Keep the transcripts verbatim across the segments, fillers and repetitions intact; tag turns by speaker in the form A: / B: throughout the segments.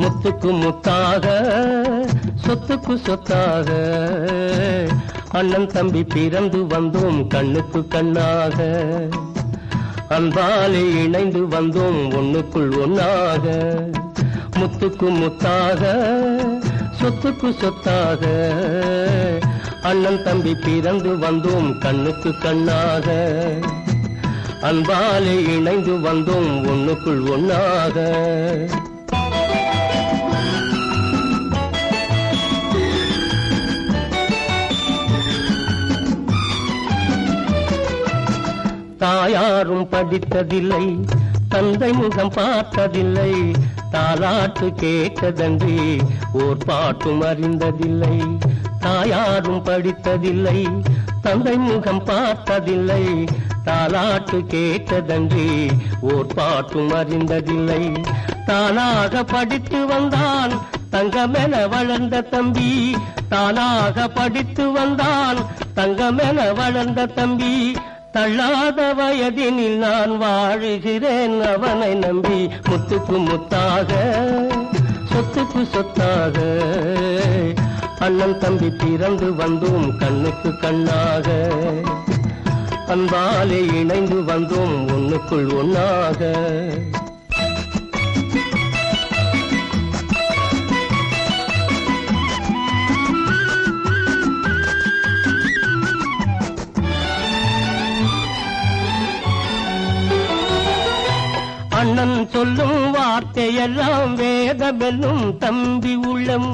A: முத்துக்கு முத்தாக சொத்துக்கு சொத்தாக அண்ணன் தம்பி பிறந்து வந்தோம் கண்ணுக்கு கண்ணாக அன்பாலே இணைந்து வந்தோம் ஒண்ணுக்குள் ஒன்னாக முத்துக்கு முத்தாக சொத்துக்கு சொத்தாக அண்ணன் தம்பி பிறந்து வந்தோம் கண்ணுக்கு கண்ணாக அன்பாலே இணைந்து வந்தோம் ஒண்ணுக்குள் ஒன்னாக தாயாரும் படித்ததில்லை தந்தை முகம் பார்த்ததில்லை தாலாட்டு கேட்டதன்றி ஓர் பாட்டும் அறிந்ததில்லை தாயாரும் படித்ததில்லை தந்தை முகம் பார்த்ததில்லை தாலாட்டு கேட்டதன்றி ஓர் பாட்டும் அறிந்ததில்லை தானாக படித்து வந்தான் தங்கமென வளர்ந்த தம்பி தானாக படித்து வந்தான் தங்கமென வளர்ந்த தம்பி தள்ளாத வயதினில் நான் வாழுகிறேன் அவனை நம்பி முத்துக்கு முத்தாக சொத்துக்கு சொத்தாக அண்ணன் தம்பி பிறந்து வந்தோம் கண்ணுக்கு கண்ணாக அன்பாலே இணைந்து வந்தோம் ஒண்ணுக்குள் ஒன்னாக அண்ணன் சொல்லும் வார்த்தையெல்லாம் வேதமெல்லும் தம்பி உள்ளம்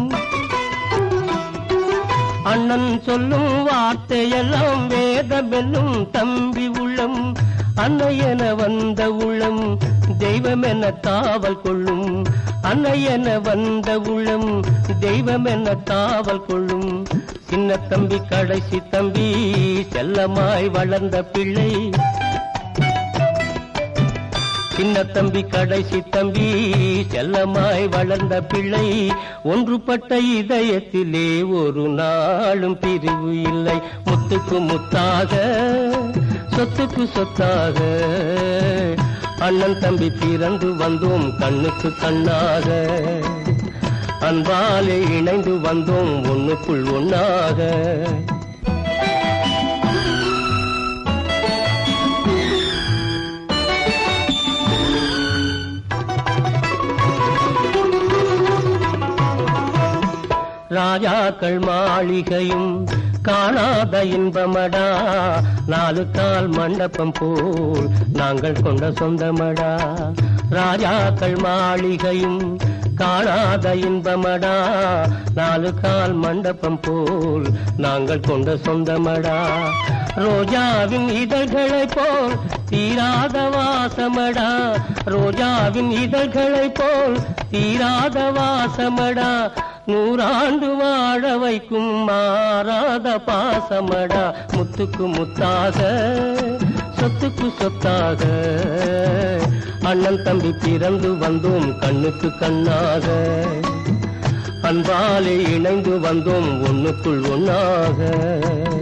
A: அண்ணன் சொல்லும் வார்த்தையெல்லாம் வேதமெல்லும் தம்பி உள்ளம் அன்னையென வந்த உள்ளம் தெய்வமென காவல் கொள்ளும் அன்னையென வந்த உள்ளம் தெய்வமென காவல் கொள்ளும் சின்ன தம்பி கடைசி தம்பி செல்லமாய் வளர்ந்த பிள்ளை சின்ன தம்பி கடைசி தம்பி செல்லமாய் வளர்ந்த பிள்ளை ஒன்றுபட்ட இதயத்திலே ஒரு நாளும் பிரிவு இல்லை முத்துக்கு முத்தாக சொத்துக்கு சொத்தாக அண்ணன் தம்பி பிறந்து வந்தோம் கண்ணுக்கு கண்ணாக அன்பாலே இணைந்து வந்தோம் ஒண்ணுக்குள் ஒன்னாக ராஜாக்கள் மாளிகையும் காணாத இன்பமடா நாலு கால் மண்டபம் போல் நாங்கள் கொண்ட சொந்தமடா ராஜாக்கள் மாளிகையும் காணாத இன்பமடா நாலு கால் மண்டபம் போல் நாங்கள் கொண்ட சொந்தமடா ரோஜாவின் இதழ்களை போல் தீராத வாசமடா ரோஜாவின் இதழ்களை போல் தீராத வாசமடா நூறாண்டு வாழ வைக்கும் மாறாத பாசமடா முத்துக்கு முத்தாக சொத்துக்கு சொத்தாக அண்ணன் தம்பி பிறந்து வந்தோம் கண்ணுக்கு கண்ணாக அன்பாலே இணைந்து வந்தோம் ஒண்ணுக்குள் ஒன்னாக